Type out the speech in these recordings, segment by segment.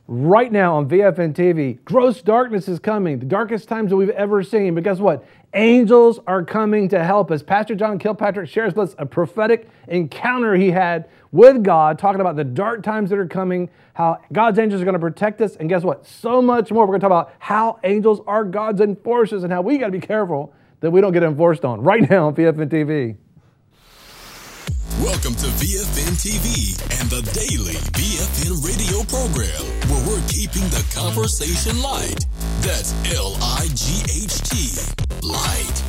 right now on VFN TV. Gross darkness is coming, the darkest times that we've ever seen. But guess what? Angels are coming to help us. Pastor John Kilpatrick shares with us a prophetic encounter he had with God, talking about the dark times that are coming, how God's angels are going to protect us, and guess what? So much more. We're going to talk about how angels are God's enforcers and how we got to be careful that we don't get enforced on right now on VFN TV. Welcome to VFN TV and the daily VFN radio program, where we're keeping the conversation light. That's L-I-G-H-T, light.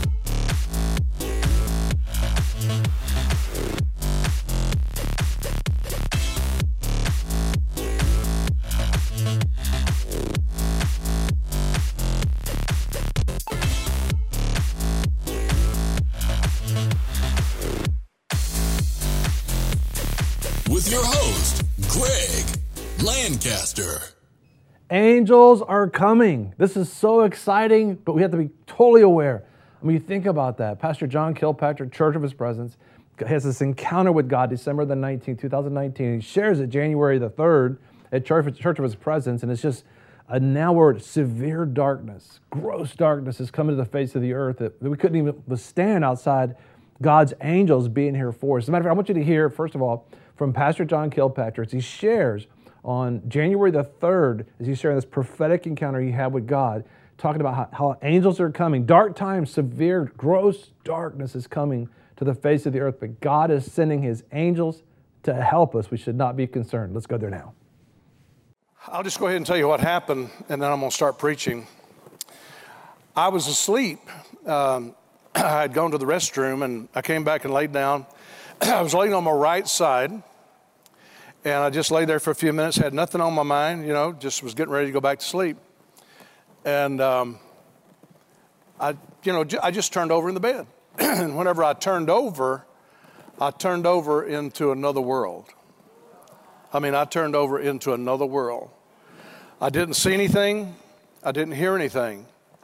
With your host, Greg Lancaster. Angels are coming. This is so exciting, but we have to be totally aware. I mean, you think about that. Pastor John Kilpatrick, Church of His Presence, has this encounter with God December the 19th, 2019. He shares it January the 3rd at Church of His Presence, and it's just now we're at severe darkness. Gross darkness is coming to the face of the earth that we couldn't even withstand outside God's angels being here for us. As a matter of fact, I want you to hear, first of all, from Pastor John Kilpatrick as he shares on January the 3rd, as he's sharing this prophetic encounter he had with God, talking about how angels are coming. Dark times, severe, gross darkness is coming to the face of the earth, but God is sending His angels to help us. We should not be concerned. Let's go there now. I'll just go ahead and tell you what happened, and then I'm going to start preaching. I was asleep. I had gone to the restroom, and I came back and laid down. I was laying on my right side, and I just lay there for a few minutes, had nothing on my mind, just was getting ready to go back to sleep. And I just turned over in the bed. And whenever I turned over into another world. I turned over into another world. I didn't see anything. I didn't hear anything.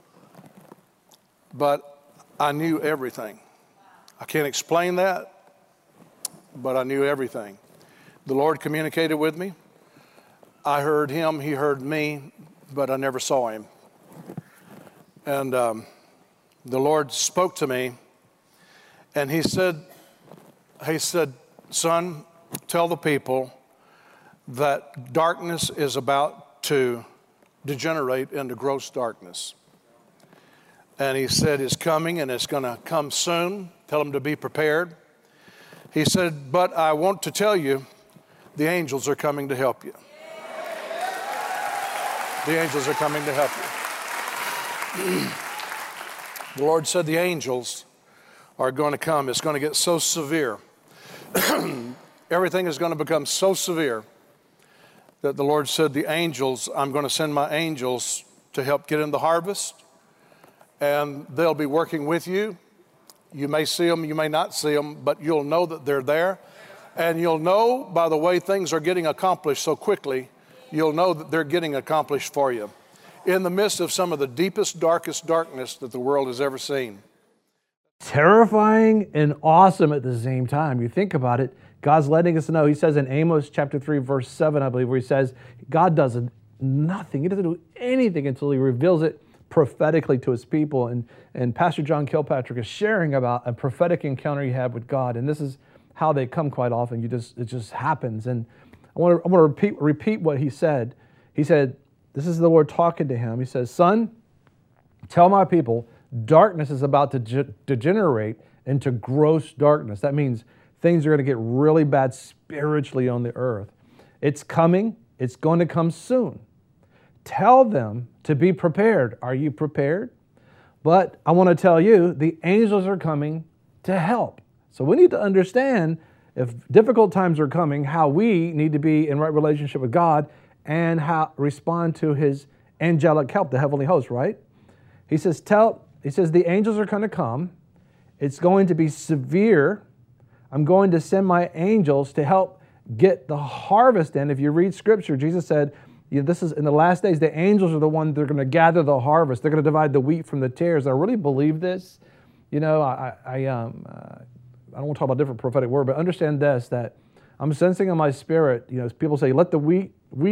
But I knew everything. I can't explain that, but I knew everything. The Lord communicated with me. I heard Him, He heard me, but I never saw Him. And the Lord spoke to me, and He said, son, tell the people that darkness is about to degenerate into gross darkness. And He said it's coming, and it's going to come soon. Tell them to be prepared. He said, but I want to tell you, the angels are coming to help you. The angels are coming to help you. The Lord said the angels are going to come. It's going to get so severe. Everything is going to become so severe that the Lord said the angels, I'm going to send my angels to help get in the harvest, and they'll be working with you. You may see them, you may not see them, but you'll know that they're there. And you'll know by the way things are getting accomplished so quickly, you'll know that they're getting accomplished for you in the midst of some of the deepest, darkest darkness that the world has ever seen. Terrifying and awesome at the same time. You think about it, God's letting us know. He says in Amos chapter 3, verse 7, I believe, where He says, God does nothing. He doesn't do anything until He reveals it prophetically to His people. And Pastor John Kilpatrick is sharing about a prophetic encounter he had with God. And this is how they come quite often. It just happens. And I want to repeat what he said. He said, this is the Lord talking to him. He says, son, tell my people, darkness is about to degenerate into gross darkness. That means things are going to get really bad spiritually on the earth. It's coming. It's going to come soon. Tell them to be prepared. Are you prepared? But I want to tell you, the angels are coming to help. So we need to understand, if difficult times are coming, how we need to be in right relationship with God and how respond to His angelic help, the heavenly host, right? He says the angels are going to come. It's going to be severe. I'm going to send my angels to help get the harvest in. If you read Scripture, Jesus said, this is in the last days, the angels are the ones that are going to gather the harvest. They're going to divide the wheat from the tares. I really believe this. I don't want to talk about a different prophetic word, but understand this, that I'm sensing in my spirit, people say, let the wheat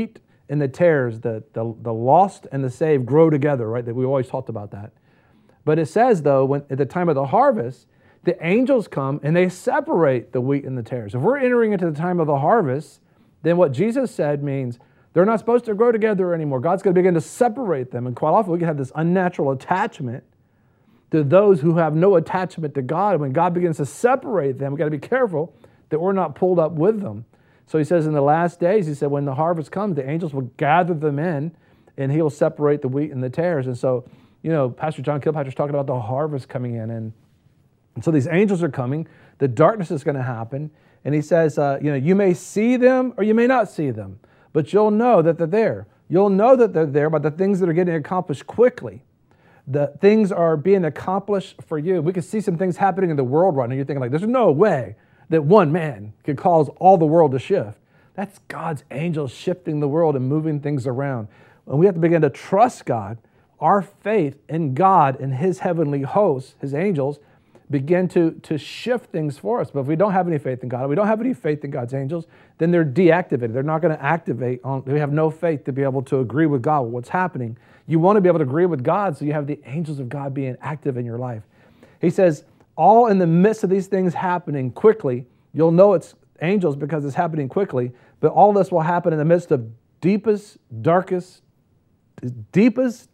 and the tares, the lost and the saved grow together, right? That we always talked about that. But it says, though, when at the time of the harvest, the angels come and they separate the wheat and the tares. If we're entering into the time of the harvest, then what Jesus said means they're not supposed to grow together anymore. God's going to begin to separate them. And quite often we can have this unnatural attachment to those who have no attachment to God. When God begins to separate them, we've got to be careful that we're not pulled up with them. So he says in the last days, he said, when the harvest comes, the angels will gather them in and he'll separate the wheat and the tares. And so, Pastor John Kilpatrick's talking about the harvest coming in. And so these angels are coming. The darkness is going to happen. And he says, you may see them or you may not see them, but you'll know that they're there. You'll know that they're there by the things that are getting accomplished quickly. The things are being accomplished for you. We can see some things happening in the world right now. You're thinking like, there's no way that one man could cause all the world to shift. That's God's angels shifting the world and moving things around. And we have to begin to trust God. Our faith in God and his heavenly hosts, his angels, begin to shift things for us. But if we don't have any faith in God, we don't have any faith in God's angels, then they're deactivated. They're not going to activate. We have no faith to be able to agree with God with what's happening. You want to be able to agree with God, so you have the angels of God being active in your life. He says, all in the midst of these things happening quickly, you'll know it's angels because it's happening quickly, but all this will happen in the midst of deepest, darkest darkness.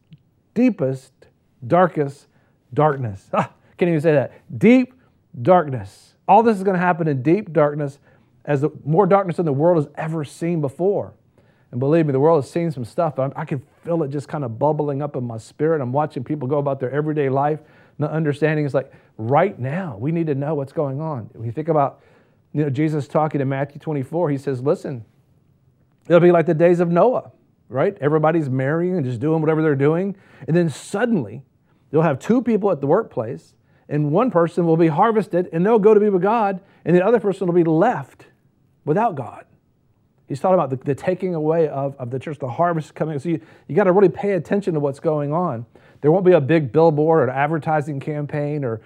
Can't even say that. Deep darkness. All this is going to happen in deep darkness, as more darkness than the world has ever seen before. And believe me, the world has seen some stuff, but I can feel it just kind of bubbling up in my spirit. I'm watching people go about their everyday life, not understanding. It's like right now, we need to know what's going on. When you think about, Jesus talking in Matthew 24, he says, listen, it'll be like the days of Noah, right? Everybody's marrying and just doing whatever they're doing. And then suddenly, you'll have two people at the workplace, and one person will be harvested, and they'll go to be with God, and the other person will be left without God. He's talking about the taking away of the church, the harvest coming. So you got to really pay attention to what's going on. There won't be a big billboard or an advertising campaign or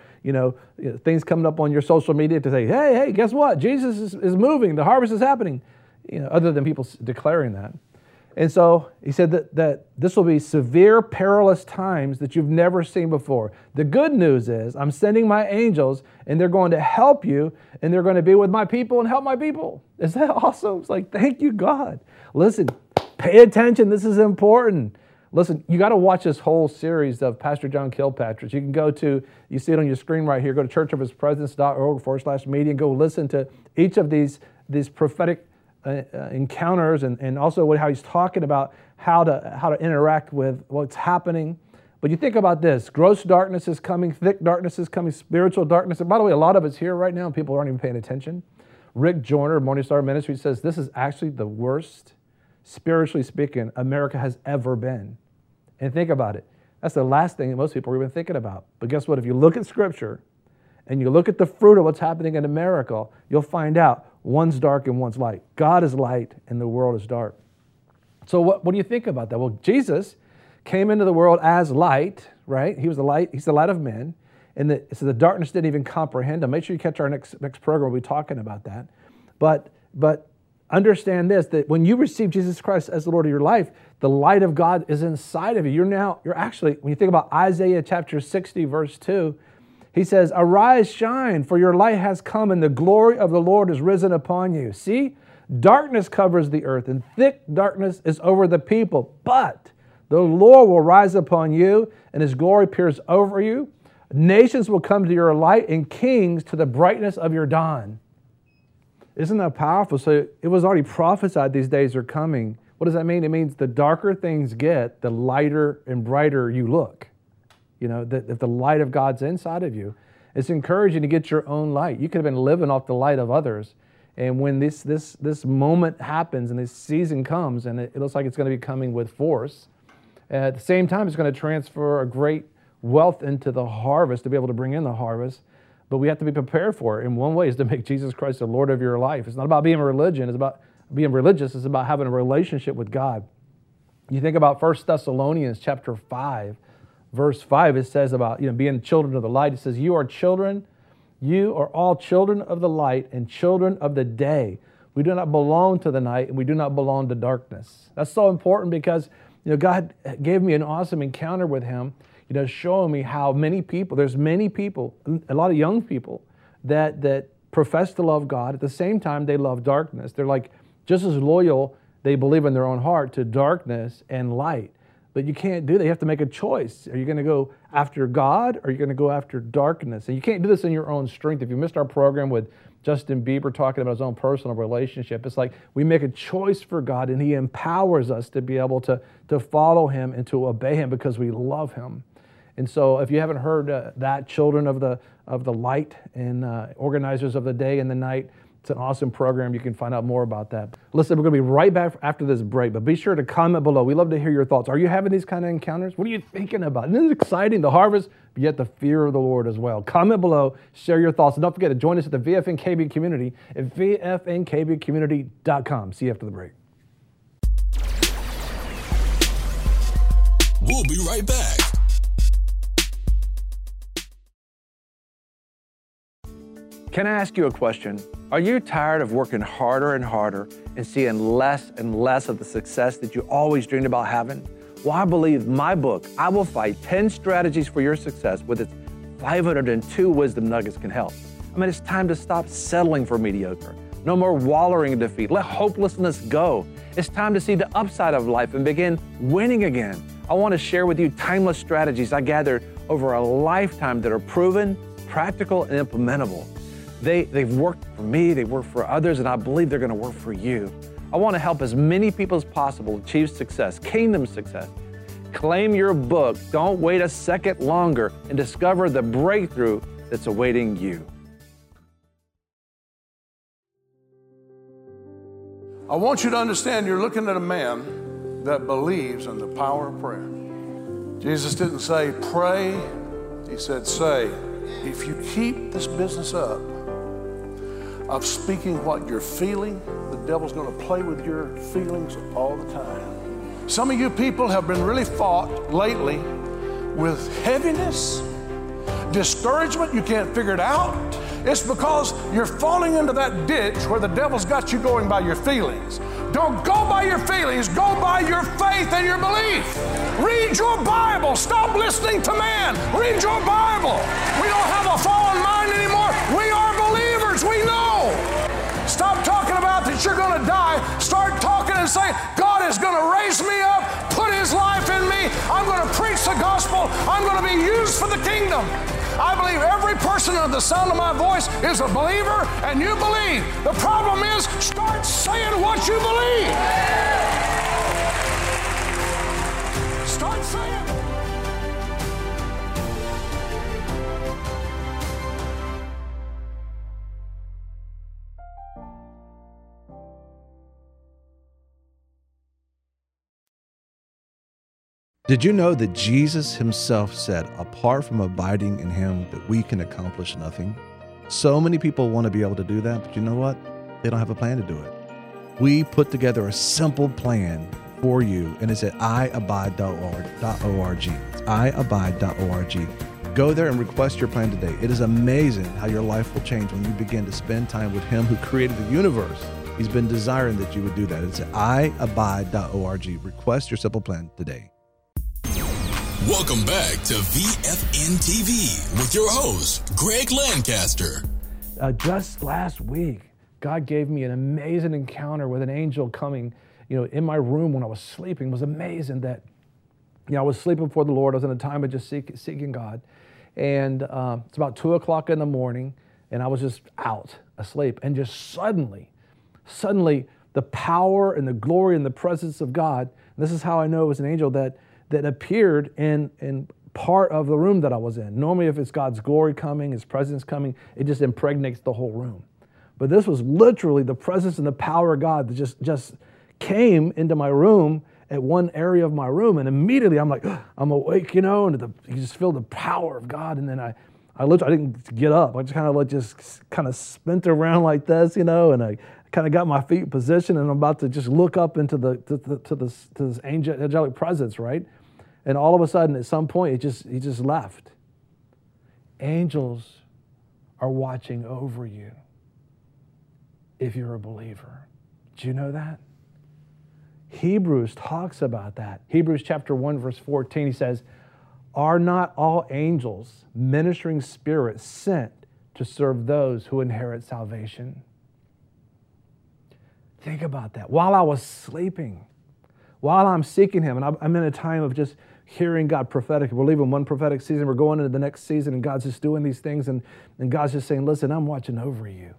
things coming up on your social media to say, hey, guess what? Jesus is moving. The harvest is happening. Other than people declaring that. And so he said that this will be severe, perilous times that you've never seen before. The good news is I'm sending my angels, and they're going to help you, and they're going to be with my people and help my people. Is that awesome? It's like, thank you, God. Listen, pay attention. This is important. Listen, you got to watch this whole series of Pastor John Kilpatrick. You can go to, you see it on your screen right here, go to churchofhispresence.org/media and go listen to each of these prophetic encounters and also how he's talking about how to interact with what's happening. But you think about this, gross darkness is coming, thick darkness is coming, spiritual darkness. And by the way, a lot of it's here right now and people aren't even paying attention. Rick Joyner of Morning Star Ministry says this is actually the worst, spiritually speaking, America has ever been. And think about it. That's the last thing that most people are even thinking about. But guess what? If you look at Scripture and you look at the fruit of what's happening in America, you'll find out one's dark and one's light. God is light and the world is dark. So what do you think about that? Well, Jesus came into the world as light, right? He was the light. He's the light of men. And so the darkness didn't even comprehend him. Make sure you catch our next program. We'll be talking about that. But understand this, that when you receive Jesus Christ as the Lord of your life, the light of God is inside of you. You're actually, when you think about Isaiah chapter 60, verse 2, he says, arise, shine, for your light has come, and the glory of the Lord is risen upon you. See, darkness covers the earth, and thick darkness is over the people. But the Lord will rise upon you, and his glory appears over you. Nations will come to your light, and kings to the brightness of your dawn. Isn't that powerful? So it was already prophesied these days are coming. What does that mean? It means the darker things get, the lighter and brighter you look. If the light of God's inside of you, it's encouraging to get your own light. You could have been living off the light of others. And when this moment happens and this season comes and it looks like it's going to be coming with force, at the same time, it's going to transfer a great wealth into the harvest to be able to bring in the harvest. But we have to be prepared for it. And one way is to make Jesus Christ the Lord of your life. It's not about being a religion. It's about being religious. It's about having a relationship with God. You think about 1 Thessalonians chapter 5, verse 5, it says about being children of the light. It says, you are all children of the light and children of the day. We do not belong to the night, and we do not belong to darkness. That's so important because, God gave me an awesome encounter with him, showing me how there's many people, a lot of young people that profess to love God. At the same time, they love darkness. They're like just as loyal, they believe in their own heart, to darkness and light. But you can't do that. You have to make a choice. Are you going to go after God, or are you going to go after darkness? And you can't do this in your own strength. If you missed our program with Justin Bieber talking about his own personal relationship, it's like we make a choice for God, and he empowers us to be able to follow him and to obey him because we love him. And so if you haven't heard that, Children of the Light and Organizers of the Day and the Night, it's an awesome program. You can find out more about that. Listen, we're going to be right back after this break, but be sure to comment below. We love to hear your thoughts. Are you having these kind of encounters? What are you thinking about? Isn't it exciting, the harvest, but yet the fear of the Lord as well? Comment below, share your thoughts, and don't forget to join us at the VFNKB community at VFNKBcommunity.com. See you after the break. We'll be right back. Can I ask you a question? Are you tired of working harder and harder and seeing less and less of the success that you always dreamed about having? Well, I believe my book, I Will Fight 10 Strategies for Your Success, with its 502 wisdom nuggets, can help. I mean, it's time to stop settling for mediocre. No more wallowing in defeat. Let hopelessness go. It's time to see the upside of life and begin winning again. I want to share with you timeless strategies I gathered over a lifetime that are proven, practical, and implementable. They've worked for me, they've worked for others, and I believe they're going to work for you. I want to help as many people as possible achieve success, kingdom success. Claim your book. Don't wait a second longer and discover the breakthrough that's awaiting you. I want you to understand you're looking at a man that believes in the power of prayer. Jesus didn't say pray, he said say. If you keep this business up of speaking what you're feeling, the devil's going to play with your feelings all the time. Some of you people have been really fought lately with heaviness, discouragement. You can't figure it out. It's because you're falling into that ditch where the devil's got you going by your feelings. Don't go by your feelings. Go by your faith and your belief. Read your Bible. Stop listening to man. Read your Bible. We don't have a fallen mind anymore. We are believers. We know. Stop talking about that you're going to die. Start talking and say, God is going to raise me up, put his life in me. I'm going to preach the gospel. I'm going to be used for the kingdom. I believe every person under the sound of my voice is a believer, and you believe. The problem is, start saying what you believe. Start saying it. Did you know that Jesus himself said, apart from abiding in him, that we can accomplish nothing? So many people want to be able to do that, but you know what? They don't have a plan to do it. We put together a simple plan for you, and it's at iabide.org. It's iabide.org. Go there and request your plan today. It is amazing how your life will change when you begin to spend time with him who created the universe. He's been desiring that you would do that. It's at iabide.org. Request your simple plan today. Welcome back to VFN TV with your host, Greg Lancaster. Just last week, God gave me an amazing encounter with an angel coming, in my room when I was sleeping. It was amazing that, I was sleeping before the Lord. I was in a time of just seeking God. And it's about 2 o'clock in the morning, and I was just out, asleep. And just suddenly, the power and the glory and the presence of God, and this is how I know it was an angel that appeared in part of the room that I was in. Normally, if it's God's glory coming, his presence coming, it just impregnates the whole room. But this was literally the presence and the power of God that just came into my room at one area of my room. And immediately I'm like, I'm awake, and you just feel the power of God. And then I didn't get up. I just kind of spent around like this, and I kind of got my feet positioned, and I'm about to just look up into this angelic presence, right? And all of a sudden, at some point, he just left. Angels are watching over you. if you're a believer. Do you know that? Hebrews talks about that. Hebrews chapter 1, verse 14, he says, are not all angels ministering spirits sent to serve those who inherit salvation? Think about that. While I was sleeping, while I'm seeking Him, and I'm in a time of just hearing God prophetic. We're leaving one prophetic season, we're going into the next season, and God's just doing these things, and God's just saying, listen, I'm watching over you.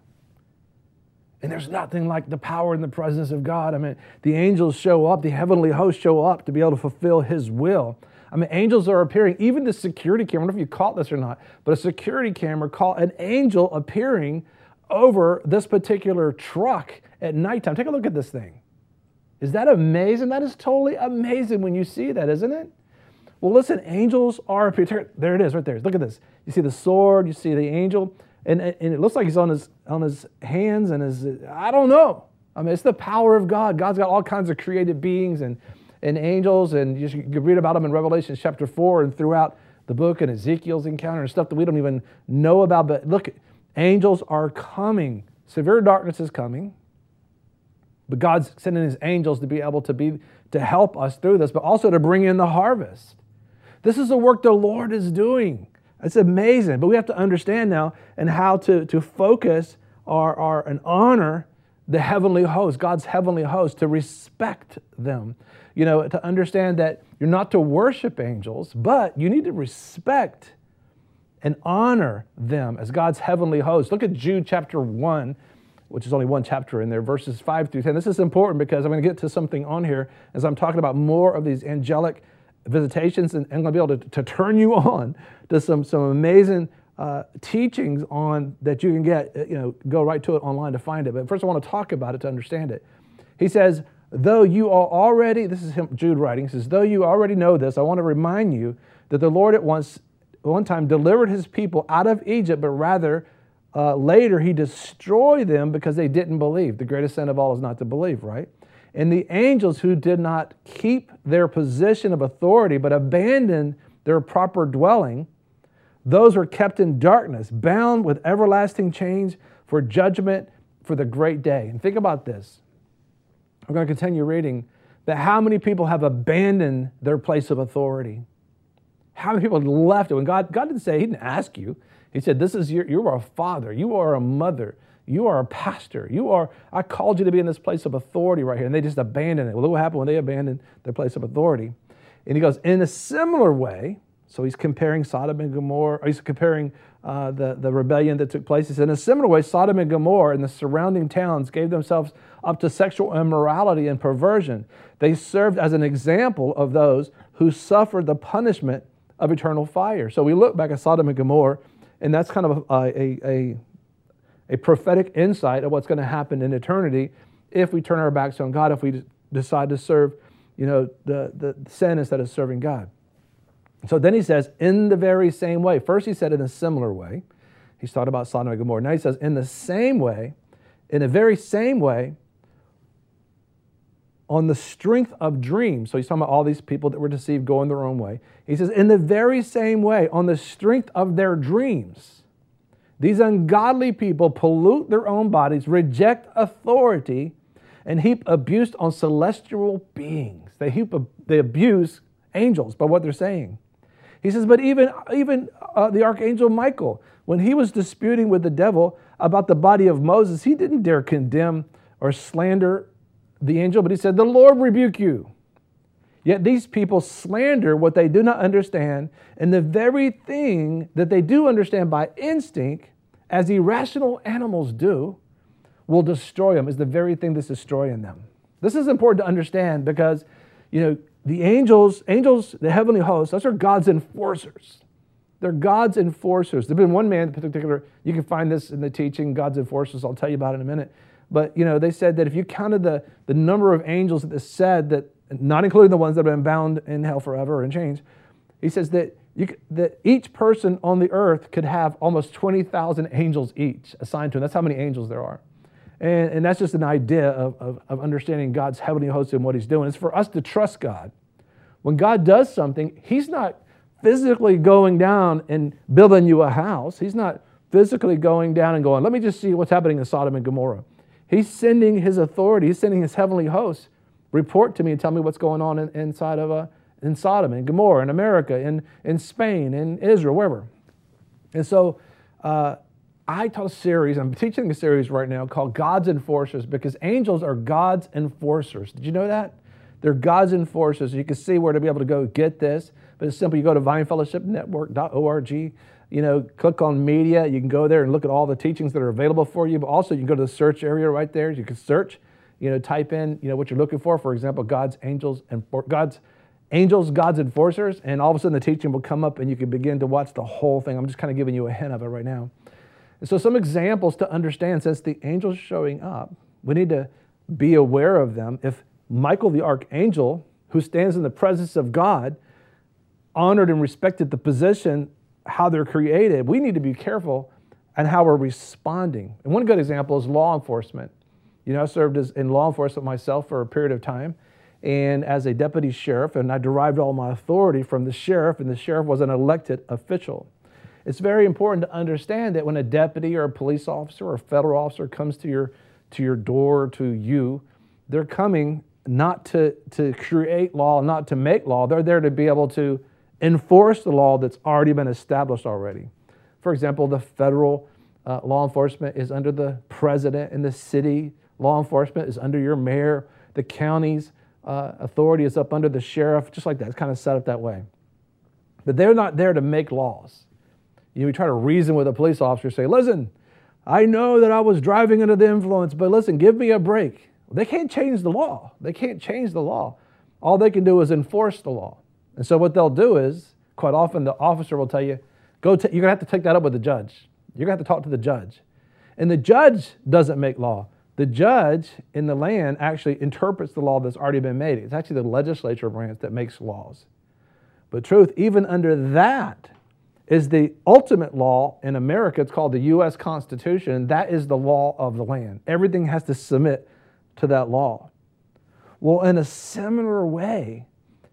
And there's nothing like the power and the presence of God. I mean, the angels show up, the heavenly hosts show up to be able to fulfill His will. I mean, angels are appearing. Even the security camera, I don't know if you caught this or not, but a security camera caught an angel appearing over this particular truck at nighttime. Take a look at this thing. Is that amazing? That is totally amazing when you see that, isn't it? Well, listen, angels are appearing. There it is right there. Look at this. You see the sword, you see the angel. And it looks like he's on his hands and his, I don't know. I mean, it's the power of God. God's got all kinds of created beings and angels, and you can read about them in Revelation chapter 4 and throughout the book, and Ezekiel's encounter and stuff that we don't even know about. But look, angels are coming. Severe darkness is coming. But God's sending His angels to be able to help us through this, but also to bring in the harvest. This is the work the Lord is doing. It's amazing, but we have to understand now and how to focus and honor the heavenly host, God's heavenly host, to respect them. You know, to understand that you're not to worship angels, but you need to respect and honor them as God's heavenly host. Look at Jude chapter 1, which is only one chapter in there, verses 5 through 10. This is important because I'm going to get to something on here as I'm talking about more of these angelic visitations, and I'm going to be able to turn you on to some amazing teachings on that you can get, go right to it online to find it. But first I want to talk about it to understand it. He says, though you are already, this is Jude writing, he says, though you already know this, I want to remind you that the Lord at one time delivered His people out of Egypt, but rather later He destroyed them because they didn't believe. The greatest sin of all is not to believe, right? And the angels who did not keep their position of authority but abandoned their proper dwelling, those were kept in darkness, bound with everlasting chains for judgment for the great day. And think about this. I'm going to continue reading that how many people have abandoned their place of authority? How many people left it? When God didn't say, He didn't ask you. He said, you are a father, you are a mother, you are a pastor. I called you to be in this place of authority right here. And they just abandoned it. Well, look what happened when they abandoned their place of authority. And he goes, in a similar way, so he's comparing Sodom and Gomorrah, or he's comparing the rebellion that took place. He said, in a similar way, Sodom and Gomorrah and the surrounding towns gave themselves up to sexual immorality and perversion. They served as an example of those who suffered the punishment of eternal fire. So we look back at Sodom and Gomorrah, and that's kind of a prophetic insight of what's going to happen in eternity if we turn our backs on God, if we decide to serve, the sin instead of serving God. So then he says, in the very same way. First he said in a similar way. He's talking about Sodom and Gomorrah. Now he says, in the same way, in the very same way, on the strength of dreams. So he's talking about all these people that were deceived going their own way. He says, in the very same way, on the strength of their dreams, these ungodly people pollute their own bodies, reject authority, and heap abuse on celestial beings. They abuse angels by what they're saying. He says, but even the archangel Michael, when he was disputing with the devil about the body of Moses, he didn't dare condemn or slander the angel, but he said, the Lord rebuke you. Yet these people slander what they do not understand, and the very thing that they do understand by instinct, as irrational animals do, will destroy them, is the very thing that's destroying them. This is important to understand because, the angels, the heavenly hosts, those are God's enforcers. They're God's enforcers. There's been one man in particular, you can find this in the teaching, God's enforcers, I'll tell you about it in a minute. But, they said that if you counted the number of angels that is said, that not including the ones that have been bound in hell forever or in chains, he says that each person on the earth could have almost 20,000 angels each assigned to them. That's how many angels there are. And that's just an idea of understanding God's heavenly host and what He's doing. It's for us to trust God. When God does something, He's not physically going down and building you a house. He's not physically going down and going, let me just see what's happening in Sodom and Gomorrah. He's sending his authority, he's sending his heavenly hosts, report to me and tell me what's going on inside of in Sodom and Gomorrah, in America, in Spain, in Israel, wherever. And so I taught a series, I'm teaching a series right now called God's Enforcers, because angels are God's enforcers. Did you know that? They're God's enforcers. You can see where to be able to go get this, but it's simple. You go to vinefellowshipnetwork.org, click on media. You can go there and look at all the teachings that are available for you, but also you can go to the search area right there. You can search, type in, what you're looking for. For example, God's enforcers, and all of a sudden the teaching will come up and you can begin to watch the whole thing. I'm just kind of giving you a hint of it right now. And so some examples to understand, since the angels showing up, we need to be aware of them. If Michael the archangel, who stands in the presence of God, honored and respected the position, how they're created, we need to be careful and how we're responding. And one good example is law enforcement. I served in law enforcement myself for a period of time, and as a deputy sheriff, and I derived all my authority from the sheriff, and the sheriff was an elected official. It's very important to understand that when a deputy or a police officer or a federal officer comes to your door, to you, they're coming not to create law, not to make law. They're there to be able to enforce the law that's already been established already. For example, the federal law enforcement is under the president, and the city law enforcement is under your mayor. The county's authority is up under the sheriff, just like that. It's kind of set up that way. But they're not there to make laws. We try to reason with a police officer, say, listen, I know that I was driving under the influence, but listen, give me a break. They can't change the law. They can't change the law. All they can do is enforce the law. And so what they'll do is, quite often the officer will tell you, you're going to have to take that up with the judge. You're going to have to talk to the judge. And the judge doesn't make law. The judge in the land actually interprets the law that's already been made. It's actually the legislature branch that makes laws. But truth, even under that is the ultimate law in America. It's called the U.S. Constitution. That is the law of the land. Everything has to submit to that law. Well, in a similar way,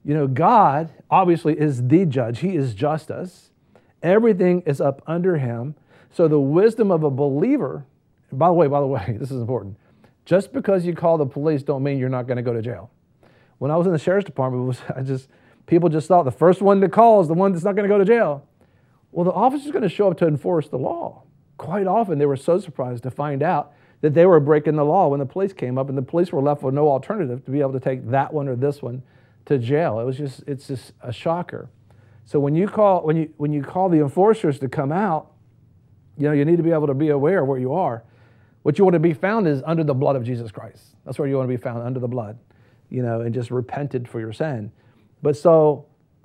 God obviously is the judge. He is justice. Everything is up under him. So the wisdom of a believer, by the way, this is important. Just because you call the police don't mean you're not going to go to jail. When I was in the sheriff's department, people just thought the first one to call is the one that's not going to go to jail. Well, the officer's going to show up to enforce the law. Quite often, they were so surprised to find out that they were breaking the law when the police came up, and the police were left with no alternative to be able to take that one or this one to jail. It's just a shocker. So when you call the enforcers to come out, you need to be able to be aware of where you are. What you want to be found is under the blood of Jesus Christ. That's where you want to be found, under the blood, and just repented for your sin. But so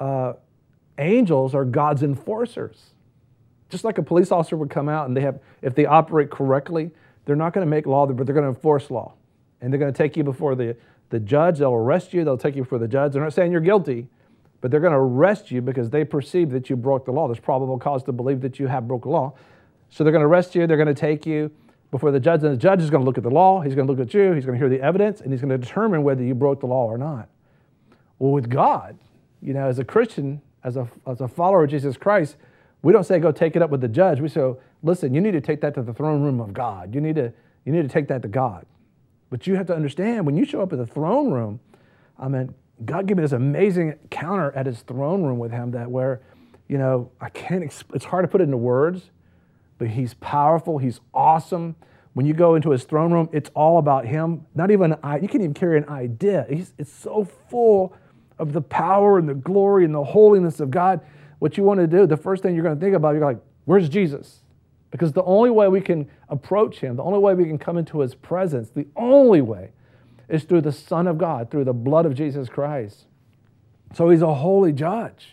angels are God's enforcers. Just like a police officer would come out and if they operate correctly, they're not going to make law, but they're going to enforce law. And they're going to take you before the judge. They'll arrest you. They'll take you before the judge. They're not saying you're guilty, but they're going to arrest you because they perceive that you broke the law. There's probable cause to believe that you have broken the law. So they're going to arrest you. They're going to take you before the judge. And the judge is going to look at the law. He's going to look at you. He's going to hear the evidence, and he's going to determine whether you broke the law or not. Well, with God, as a Christian, as a follower of Jesus Christ, we don't say go take it up with the judge. We say, listen, you need to take that to the throne room of God. You need to take that to God. But you have to understand, when you show up at the throne room, God gave me this amazing encounter at his throne room with him that where, it's hard to put it into words, but he's powerful. He's awesome. When you go into his throne room, it's all about him. You can't even carry an idea. It's so full of the power and the glory and the holiness of God. What you want to do, the first thing you're going to think about, you're like, where's Jesus? Because the only way we can approach him, the only way we can come into his presence, the only way is through the Son of God, through the blood of Jesus Christ. So he's a holy judge.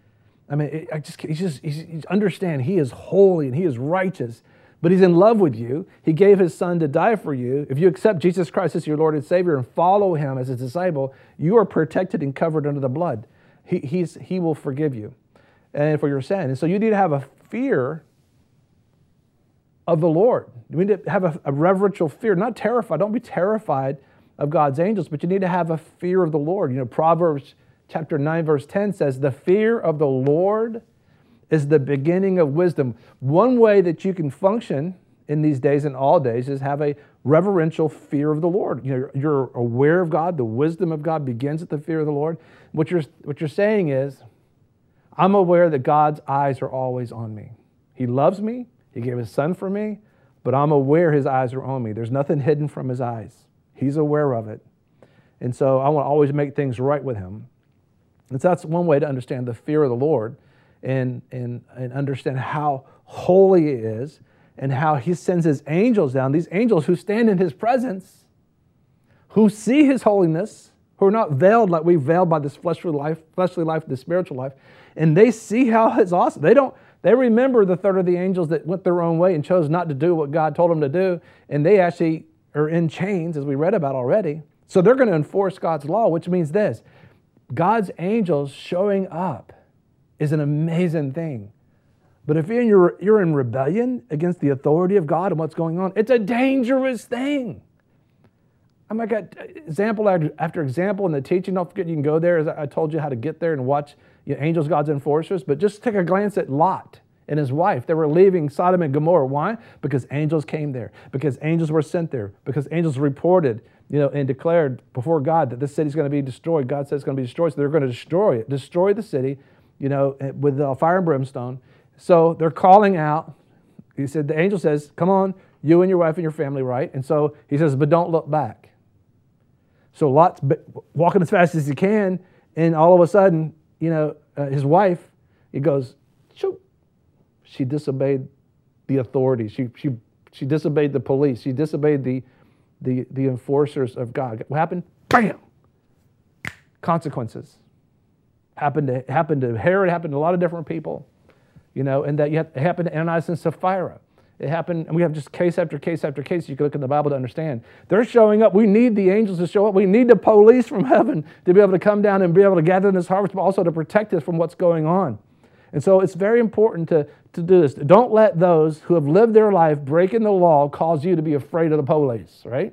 Understand, he is holy and he is righteous, but he's in love with you. He gave his son to die for you. If you accept Jesus Christ as your Lord and Savior and follow him as his disciple, you are protected and covered under the blood. He will forgive you and for your sin. And so you need to have a fear of the Lord. You need to have a reverential fear, not terrified. Don't be terrified of God's angels, but you need to have a fear of the Lord. Proverbs chapter 9, verse 10 says, the fear of the Lord is the beginning of wisdom. One way that you can function in these days and all days is have a reverential fear of the Lord. You're aware of God. The wisdom of God begins at the fear of the Lord. What you're saying is, I'm aware that God's eyes are always on me. He loves me. He gave his son for me, but I'm aware his eyes are on me. There's nothing hidden from his eyes. He's aware of it. And so I want to always make things right with him. And so that's one way to understand the fear of the Lord and understand how holy he is and how he sends his angels down, these angels who stand in his presence, who see his holiness, who are not veiled like we're veiled by this fleshly life, this spiritual life, and they see how it's awesome. They remember the third of the angels that went their own way and chose not to do what God told them to do, and they actually are in chains, as we read about already. So they're going to enforce God's law, which means this: God's angels showing up is an amazing thing. But if you're in rebellion against the authority of God and what's going on, it's a dangerous thing. I mean, I got example after example in the teaching. Don't forget you can go there, as I told you how to get there and watch angels, God's enforcers. But just take a glance at Lot and his wife. They were leaving Sodom and Gomorrah. Why? Because angels came there. Because angels were sent there. Because angels reported, and declared before God that this city's going to be destroyed. God says it's going to be destroyed, so they're going to destroy the city, with fire and brimstone. So they're calling out. He said, the angel says, come on, you and your wife and your family, right? And so he says, but don't look back. So Lot's walking as fast as he can, and all of a sudden, his wife, it goes, shoot. She disobeyed the authority. She disobeyed the police. She disobeyed the enforcers of God. What happened? Bam! Consequences. Happened to Herod, happened to a lot of different people, and that it happened to Ananias and Sapphira. It happened, and we have just case after case after case. You can look in the Bible to understand. They're showing up. We need the angels to show up. We need the police from heaven to be able to come down and be able to gather in this harvest, but also to protect us from what's going on. And so it's very important to do this. Don't let those who have lived their life breaking the law cause you to be afraid of the police, right?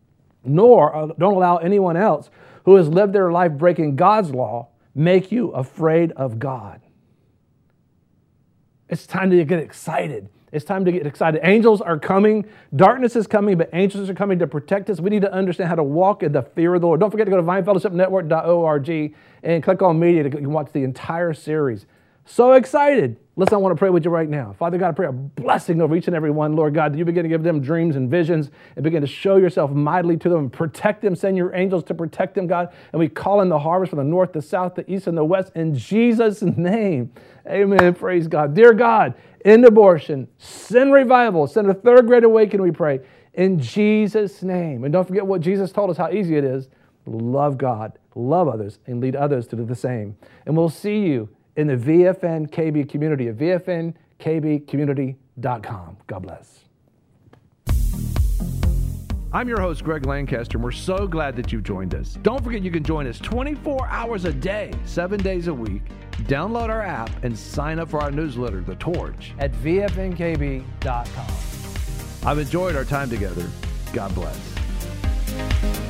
Nor don't allow anyone else who has lived their life breaking God's law make you afraid of God. It's time to get excited. It's time to get excited. Angels are coming. Darkness is coming, but angels are coming to protect us. We need to understand how to walk in the fear of the Lord. Don't forget to go to vinefellowshipnetwork.org and click on media to watch the entire series. So excited. Listen, I want to pray with you right now. Father God, I pray a blessing over each and every one, Lord God, that you begin to give them dreams and visions and begin to show yourself mightily to them and protect them. Send your angels to protect them, God. And we call in the harvest from the north, the south, the east, and the west in Jesus' name. Amen. Praise God. Dear God, end abortion, send revival, send a third great awakening, we pray, in Jesus' name. And don't forget what Jesus told us, how easy it is. Love God, love others, and lead others to do the same. And we'll see you in the VFN KB community at vfnkbcommunity.com. God bless. I'm your host, Greg Lancaster, and we're so glad that you've joined us. Don't forget you can join us 24 hours a day, 7 days a week. Download our app and sign up for our newsletter, The Torch, at vfnkb.com. I've enjoyed our time together. God bless.